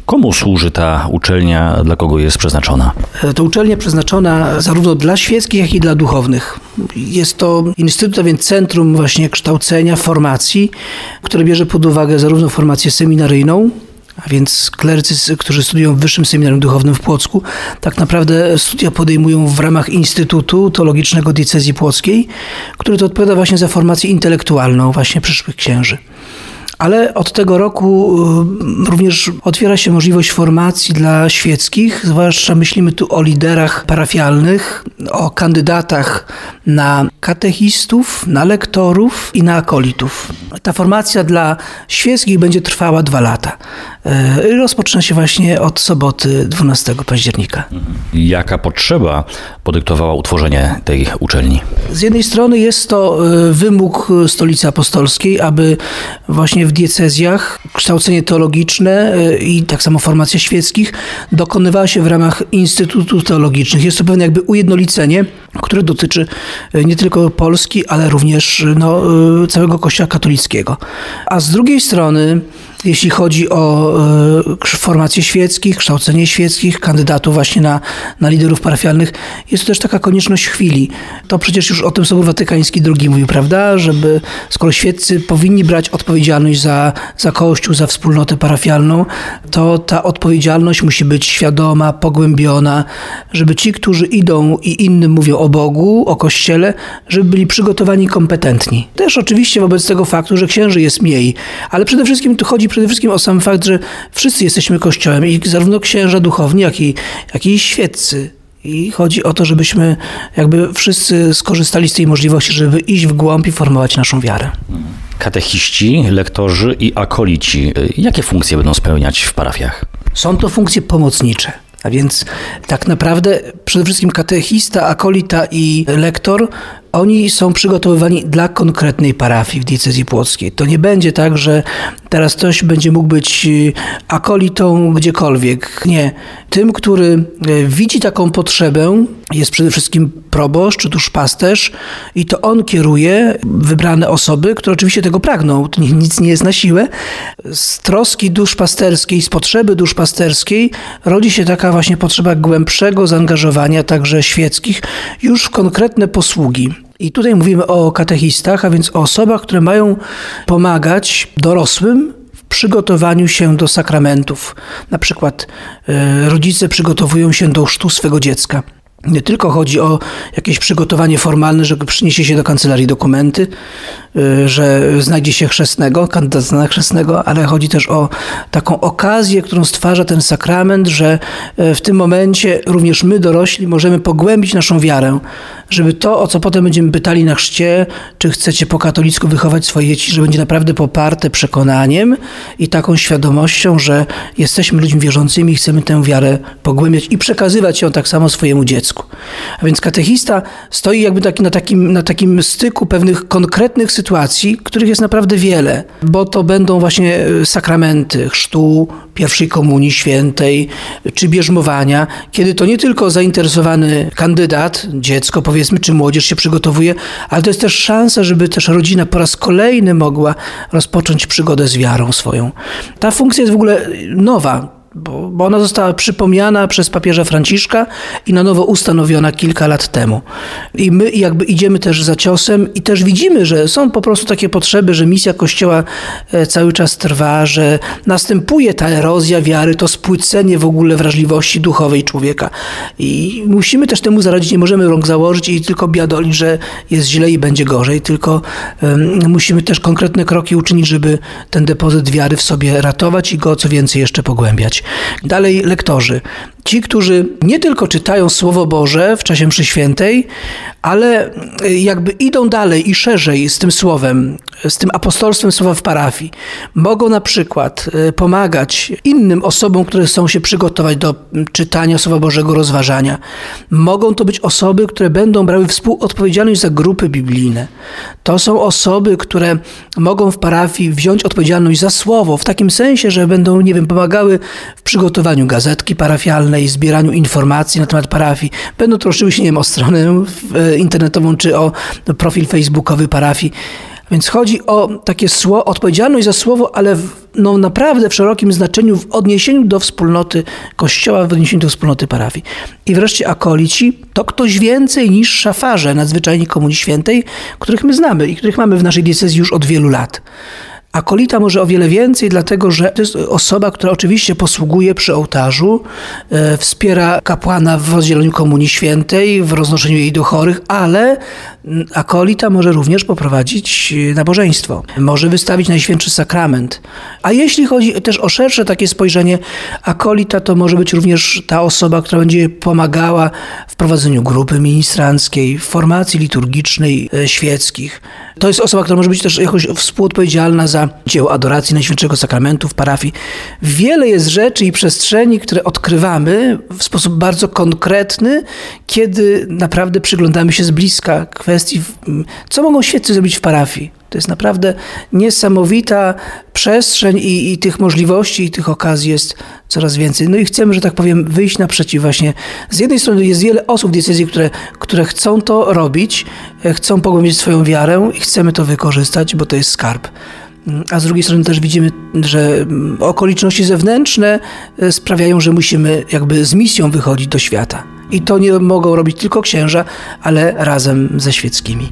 Komu służy ta uczelnia, dla kogo jest przeznaczona? To uczelnia przeznaczona zarówno dla świeckich, jak i dla duchownych. Jest to instytut, a więc centrum właśnie kształcenia, formacji, które bierze pod uwagę zarówno formację seminaryjną, a więc klerycy, którzy studiują w Wyższym Seminarium Duchownym w Płocku, tak naprawdę studia podejmują w ramach Instytutu Teologicznego Diecezji Płockiej, który to odpowiada właśnie za formację intelektualną właśnie przyszłych księży. Ale od tego roku również otwiera się możliwość formacji dla świeckich, zwłaszcza myślimy tu o liderach parafialnych, o kandydatach na katechistów, na lektorów i na akolitów. Ta formacja dla świeckich będzie trwała 2 lata. Rozpoczyna się właśnie od soboty 12 października. Jaka potrzeba podyktowała utworzenie tej uczelni? Z jednej strony jest to wymóg Stolicy Apostolskiej, aby właśnie w diecezjach kształcenie teologiczne i tak samo formacja świeckich dokonywała się w ramach instytutów teologicznych. Jest to pewne jakby ujednolicenie, które dotyczy nie tylko Polski, ale również całego Kościoła katolickiego. A z drugiej strony, jeśli chodzi o formację świeckich, kształcenie świeckich, kandydatów właśnie na liderów parafialnych, jest to też taka konieczność chwili. To przecież już o tym Sobór Watykański II mówił, prawda? Żeby skoro świeccy powinni brać odpowiedzialność za Kościół, za wspólnotę parafialną, to ta odpowiedzialność musi być świadoma, pogłębiona, żeby ci, którzy idą i innym mówią o Bogu, o Kościele, żeby byli przygotowani i kompetentni. Też oczywiście wobec tego faktu, że księży jest mniej, ale przede wszystkim tu chodzi o sam fakt, że wszyscy jesteśmy Kościołem i zarówno księża duchowni, jak i świeccy. I chodzi o to, żebyśmy jakby wszyscy skorzystali z tej możliwości, żeby iść w głąb i formować naszą wiarę. Katechiści, lektorzy i akolici. Jakie funkcje będą spełniać w parafiach? Są to funkcje pomocnicze. A więc tak naprawdę przede wszystkim katechista, akolita i lektor, oni są przygotowywani dla konkretnej parafii w diecezji płockiej. To nie będzie tak, że teraz ktoś będzie mógł być akolitą gdziekolwiek. Nie. Tym, który widzi taką potrzebę, jest przede wszystkim proboszcz czy duszpasterz i to on kieruje wybrane osoby, które oczywiście tego pragną. To nic nie jest na siłę. Z troski duszpasterskiej, z potrzeby duszpasterskiej rodzi się taka właśnie potrzeba głębszego zaangażowania także świeckich już w konkretne posługi. I tutaj mówimy o katechistach, a więc o osobach, które mają pomagać dorosłym w przygotowaniu się do sakramentów. Na przykład rodzice przygotowują się do chrztu swego dziecka. Nie tylko chodzi o jakieś przygotowanie formalne, że przyniesie się do kancelarii dokumenty, że znajdzie się chrzestnego, kandydat na chrzestnego, ale chodzi też o taką okazję, którą stwarza ten sakrament, że w tym momencie również my, dorośli, możemy pogłębić naszą wiarę, żeby to, o co potem będziemy pytali na chrzcie, czy chcecie po katolicku wychować swoje dzieci, że będzie naprawdę poparte przekonaniem i taką świadomością, że jesteśmy ludźmi wierzącymi i chcemy tę wiarę pogłębiać i przekazywać ją tak samo swojemu dziecku. A więc katechista stoi jakby na takim styku pewnych konkretnych sytuacji, których jest naprawdę wiele, bo to będą właśnie sakramenty chrztu, pierwszej komunii świętej, czy bierzmowania, kiedy to nie tylko zainteresowany kandydat, dziecko powiedzmy, czy młodzież się przygotowuje, ale to jest też szansa, żeby też rodzina po raz kolejny mogła rozpocząć przygodę z wiarą swoją. Ta funkcja jest w ogóle nowa, bo ona została przypomniana przez papieża Franciszka i na nowo ustanowiona kilka lat temu. I my jakby idziemy też za ciosem i też widzimy, że są po prostu takie potrzeby, że misja Kościoła cały czas trwa, że następuje ta erozja wiary, to spłycenie w ogóle wrażliwości duchowej człowieka. I musimy też temu zaradzić, nie możemy rąk założyć i tylko biadolić, że jest źle i będzie gorzej, tylko musimy też konkretne kroki uczynić, żeby ten depozyt wiary w sobie ratować i go co więcej jeszcze pogłębiać. Dalej lektorzy. Ci, którzy nie tylko czytają Słowo Boże w czasie mszy świętej, ale jakby idą dalej i szerzej z tym słowem, z tym apostolstwem słowa w parafii. Mogą na przykład pomagać innym osobom, które chcą się przygotować do czytania Słowa Bożego, rozważania. Mogą to być osoby, które będą brały współodpowiedzialność za grupy biblijne. To są osoby, które mogą w parafii wziąć odpowiedzialność za słowo, w takim sensie, że będą, pomagały w przygotowaniu gazetki parafialnej, zbieraniu informacji na temat parafii. Będą troszczyły się, o stronę internetową czy o profil facebookowy parafii. Więc chodzi o takie odpowiedzialność za słowo, ale naprawdę w szerokim znaczeniu, w odniesieniu do wspólnoty Kościoła, w odniesieniu do wspólnoty parafii. I wreszcie akolici to ktoś więcej niż szafarze nadzwyczajni Komunii Świętej, których my znamy i których mamy w naszej diecezji już od wielu lat. Akolita może o wiele więcej, dlatego że to jest osoba, która oczywiście posługuje przy ołtarzu, wspiera kapłana w rozdzieleniu Komunii Świętej, w roznoszeniu jej do chorych, ale akolita może również poprowadzić nabożeństwo, może wystawić Najświętszy Sakrament. A jeśli chodzi też o szersze takie spojrzenie, akolita to może być również ta osoba, która będzie pomagała w prowadzeniu grupy ministranckiej, w formacji liturgicznej świeckich. To jest osoba, która może być też jakoś współodpowiedzialna za dzieło adoracji Najświętszego Sakramentu w parafii. Wiele jest rzeczy i przestrzeni, które odkrywamy w sposób bardzo konkretny, kiedy naprawdę przyglądamy się z bliska kwestii, co mogą świeccy zrobić w parafii. To jest naprawdę niesamowita przestrzeń i tych możliwości, i tych okazji jest coraz więcej. No i chcemy, że tak powiem, wyjść naprzeciw właśnie. Z jednej strony jest wiele osób w diecezji, które chcą to robić, chcą pogłębić swoją wiarę i chcemy to wykorzystać, bo to jest skarb. A z drugiej strony też widzimy, że okoliczności zewnętrzne sprawiają, że musimy jakby z misją wychodzić do świata. I to nie mogą robić tylko księża, ale razem ze świeckimi.